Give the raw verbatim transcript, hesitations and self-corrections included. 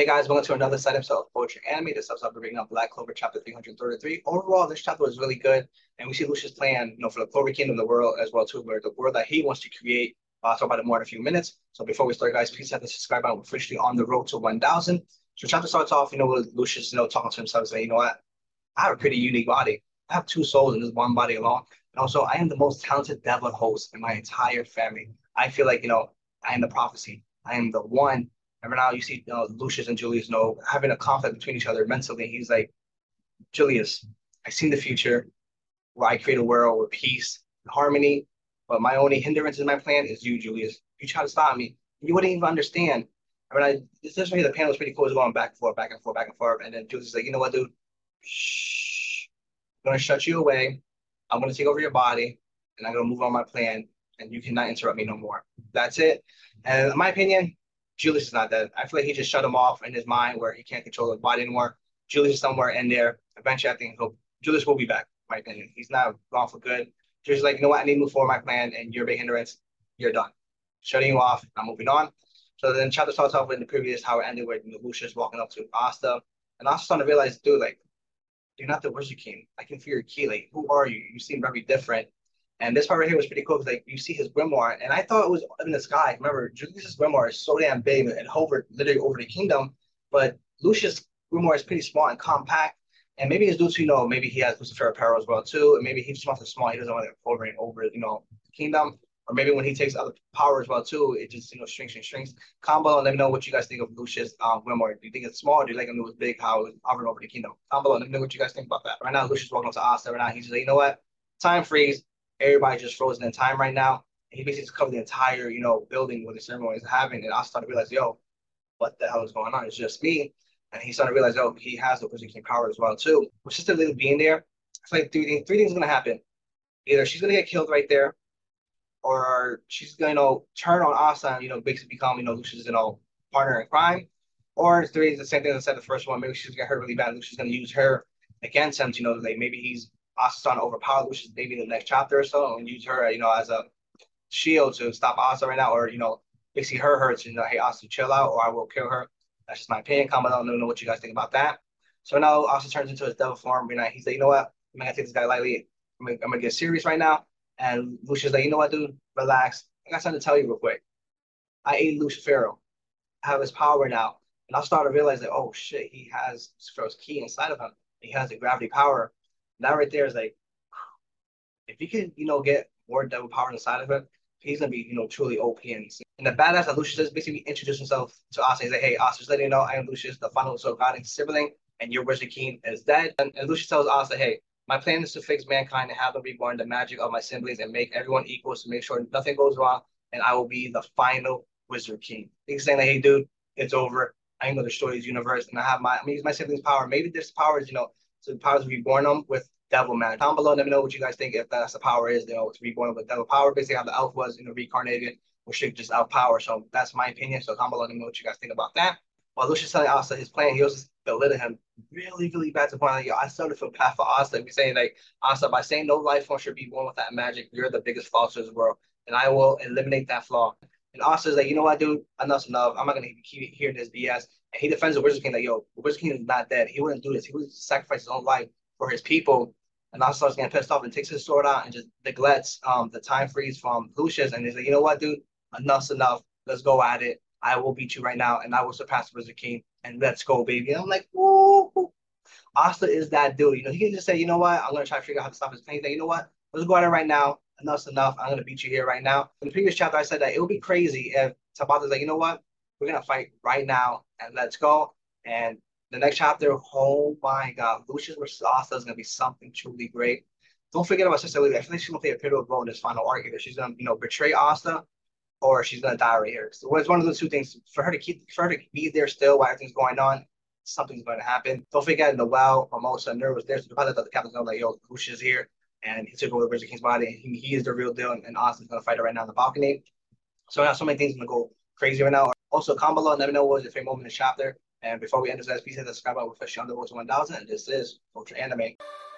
Hey guys, welcome to another side episode of Poetry Anime. This episode we're bringing up Black Clover chapter three hundred thirty-three. Overall, this chapter was really good, and we see Lucius' plan, you know, for the Clover Kingdom, the world as well too, where the world that he wants to create. I'll talk about it more in a few minutes. So before we start, guys, please hit the subscribe button. We're officially on the road to one thousand. So the chapter starts off, you know, with Lucius, you know, talking to himself, saying, you know what, I have a pretty unique body. I have two souls in this one body alone, and also I am the most talented devil host in my entire family. I feel like, you know, I am the prophecy. I am the one. And right now you see uh, Lucius and Julius, you know, having a conflict between each other mentally. He's like, Julius, I see the future where I create a world with peace and harmony, but my only hindrance in my plan is you, Julius. You try to stop me, you wouldn't even understand. I mean, I, this is the panel was pretty cool. It's going back and forth, back and forth, back and forth. And then Julius is like, you know what, dude? Shh. I'm going to shut you away. I'm going to take over your body, and I'm going to move on my plan, and you cannot interrupt me no more. That's it. And in my opinion, Julius is not dead. I feel like he just shut him off in his mind where he can't control his body anymore. Julius is somewhere in there. Eventually, I think he'll, Julius will be back, in my opinion. He's not gone for good. Julius is like, you know what? I need to move forward my plan, and you're a big hindrance. You're done. Shutting you off. I'm moving on. So then chapter starts off in the previous, how it ended with, you know, Lucius walking up to Asta. And Asta's starting to realize, dude, like, you're not the Wizard King. I can feel your key. Like, who are you? You seem very different. And this part right here was pretty cool because like you see his grimoire, and I thought it was in the sky. Remember, Julius's grimoire is so damn big and hovered literally over the kingdom, but Lucius' grimoire is pretty small and compact. And maybe it's due to, you know, maybe he has Lucifera power as well too, and maybe he just wants to small. He doesn't want it hovering over, you know, the kingdom. Or maybe when he takes other power as well too, it just, you know, shrinks and shrinks. Comment below and let me know what you guys think of Lucius' um, grimoire. Do you think it's small? Or do you like him it was big, how it was hovering over the kingdom? Comment below and let me know what you guys think about that. Right now, Lucius walking up to Asta. Right now, he's just like, you know what? Time freeze. Everybody just frozen in time right now. And he basically just covered the entire, you know, building where the ceremony is happening. And I started to realize, yo, what the hell is going on? It's just me. And he started to realize, oh, he has the Wizard King power as well, too. With Sister Lily being there, it's like three things, three things are going to happen. Either she's going to get killed right there, or she's going to, you know, turn on Asta and, you know, basically become, you know, Lucius, you know, partner in crime. Or three is the same thing as I said the first one. Maybe she's going to get hurt really bad. Lucius is going to use her against him to, you know, like maybe he's Asta's trying to overpower Lucius maybe in the next chapter or so, and use her, you know, as a shield to stop Asta right now, or, you know, basically her hurts, you know, hey, Asta, chill out, or I will kill her. That's just my opinion. Comment down, let me know what you guys think about that. So now Asta turns into his devil form, and he's like, you know what, I'm not gonna take this guy lightly. I'm gonna, I'm gonna get serious right now. And Lucius like, you know what, dude, relax. I got something to tell you real quick. I ate Lucifero. I have his power now. And I started to realize that, oh shit, he has Lucifero's key inside of him. He has the gravity power. That right there is like, if he can, you know, get more devil power inside of him, he's gonna be, you know, truly O P. And, and the badass that Lucius is basically introduce himself to Asta. He's like, hey, Asta, just letting you know, I am Lucius, the final soul god and sibling, and your Wizard King is dead. And, and Lucius tells Asta, hey, my plan is to fix mankind and have them reborn the magic of my siblings and make everyone equal to make sure nothing goes wrong, and I will be the final Wizard King. He's saying like, hey, dude, it's over. I'm gonna destroy this universe, and I have my, I'm gonna use my siblings' power. Maybe this power is, you know, so the power is reborn them with devil magic. Down below, let me know what you guys think. If that's the power is, you know, it's reborn with devil power. Basically, how the elf was, you know, reincarnated, or should just out power. So that's my opinion. So comment below, let me know what you guys think about that. While Lucius telling Asta his plan, he also belittled him really, really bad to the point like, yo, I started to feel bad for Asta. He's saying like, Asta, by saying no life form should be born with that magic, you're the biggest flaw to this world, and I will eliminate that flaw. And Asta's like, you know what, dude, enough's enough. I'm not gonna keep hearing this B S. And he defends the Wizard King like, yo, the Wizard King is not dead. He wouldn't do this. He would sacrifice his own life for his people. And Asta starts getting pissed off and takes his sword out and just neglects um, the time freeze from Lucius. And he's like, you know what, dude? Enough's enough. Let's go at it. I will beat you right now, and I will surpass the Wizard King. And let's go, baby. And I'm like, whoa. Asta is that dude. You know, he can just say, you know what? I'm going to try to figure out how to stop his pain. Like, you know what? Let's go at it right now. Enough's enough. I'm going to beat you here right now. In the previous chapter, I said that it would be crazy if Tabata's like, you know what? We're going to fight right now, and let's go. And the next chapter, oh my God, Lucius versus Asta is going to be something truly great. Don't forget about Sister Lily. I feel like she's going to play a pivotal role in this final arc. Either she's going to, you know, betray Asta, or she's going to die right here. So it's one of those two things. For her to keep, for her to be there still while everything's going on, something's going to happen. Don't forget in the well, Mimosa, Nur was there. So the pilot thought the captain's going to be like, yo, Lucius is here. And he took over the Wizard King's body. And he, he is the real deal. And, and Asta's going to fight her right now on the balcony. So now so many things are going to go crazy right now. Also, comment below and let me know what was your favorite moment in the chapter. And before we end this, guys, please hit the subscribe button. We're officially on the road to one thousand. And this is Poetry Anime.